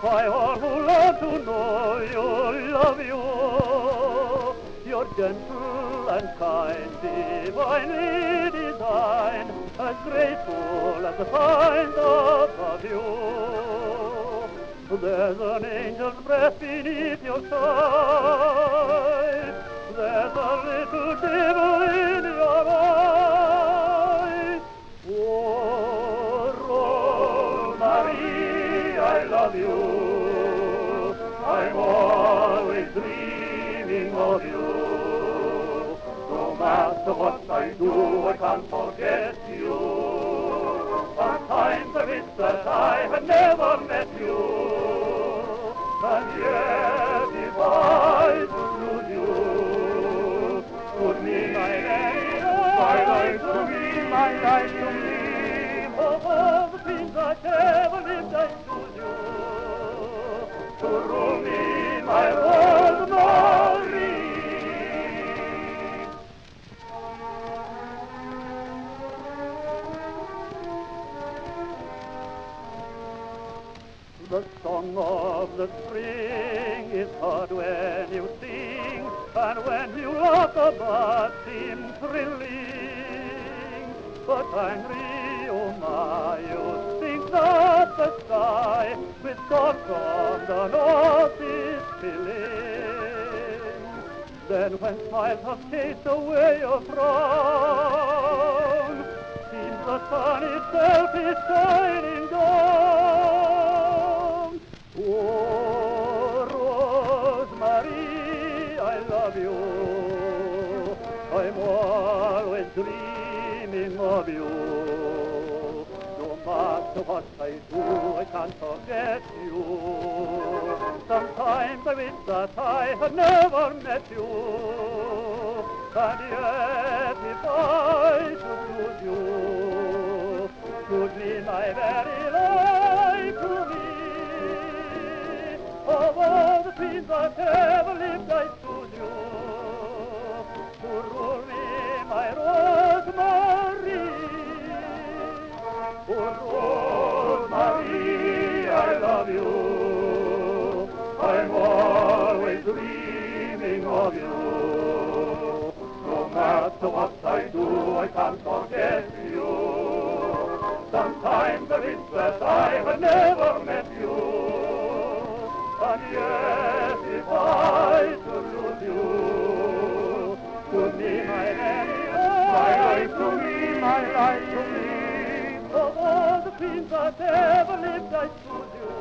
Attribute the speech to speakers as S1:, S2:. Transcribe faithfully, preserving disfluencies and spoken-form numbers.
S1: by all who love to know you, love you. You're gentle and kind, divinely designed, as graceful as the kind above you. There's an angel's breath beneath your sight. There's a little devil in your eye. Oh, Rosemary, I love you. I'm always dreaming of you. No matter what I do, I can't forget you. Sometimes I wish that I had never met you. And yet if I should lose you, would mean my very life, my life to me, my life to me. Of all the things I ever lived, I choose you to rule me, my Rosemary. The song of the spring is heard when you sing, and when you laugh the birds seem thrilling. But angry, oh my, you think that the sky with God from the north is filling. Then when smiles have chased away your frown, seems the sun itself is shining down. Oh, Rosemary, I love you. I'm always dreaming of you. No matter what I do, I can't forget you. Sometimes I wish that I had never met you. And yet if I should lose you, would mean my very life to me. Of all the queens I've ever lived, I choose you to rule me, my Rosemary. Oh, Rosemary, I love you. I'm always dreaming of you. No matter what I do, I can't forget you. Sometimes I wish that I had never met you. And yet if I should lose you, would be my very life, my life to me, my life to me. Of all the queens that ever lived, I choose you